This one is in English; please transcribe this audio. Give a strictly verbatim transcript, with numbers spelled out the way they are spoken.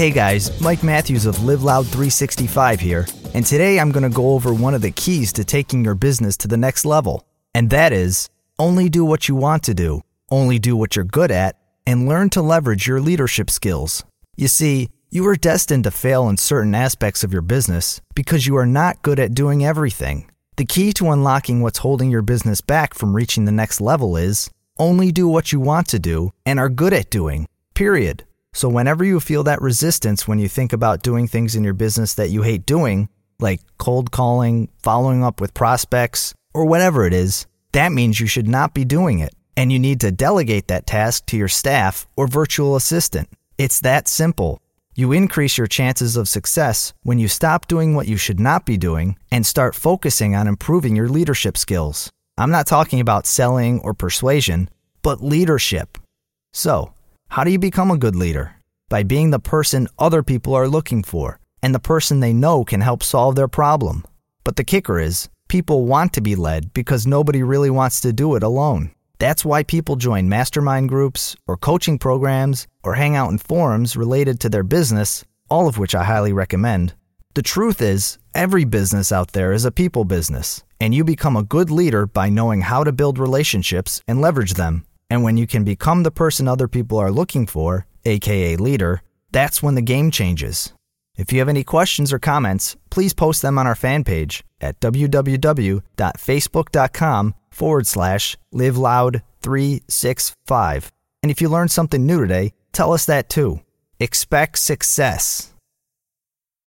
Hey guys, Mike Matthews of Live Loud three sixty-five here, and today I'm going to go over one of the keys to taking your business to the next level, and that is, only do what you want to do, only do what you're good at, and learn to leverage your leadership skills. You see, you are destined to fail in certain aspects of your business because you are not good at doing everything. The key to unlocking what's holding your business back from reaching the next level is, only do what you want to do and are good at doing, period. So whenever you feel that resistance when you think about doing things in your business that you hate doing, like cold calling, following up with prospects, or whatever it is, that means you should not be doing it, and you need to delegate that task to your staff or virtual assistant. It's that simple. You increase your chances of success when you stop doing what you should not be doing and start focusing on improving your leadership skills. I'm not talking about selling or persuasion, but leadership. So, how do you become a good leader? By being the person other people are looking for and the person they know can help solve their problem. But the kicker is, people want to be led because nobody really wants to do it alone. That's why people join mastermind groups or coaching programs or hang out in forums related to their business, all of which I highly recommend. The truth is, every business out there is a people business, and you become a good leader by knowing how to build relationships and leverage them. And when you can become the person other people are looking for, aka leader, that's when the game changes. If you have any questions or comments, please post them on our fan page at www.facebook.com forward slash live loud 365. And if you learned something new today, tell us that too. Expect success.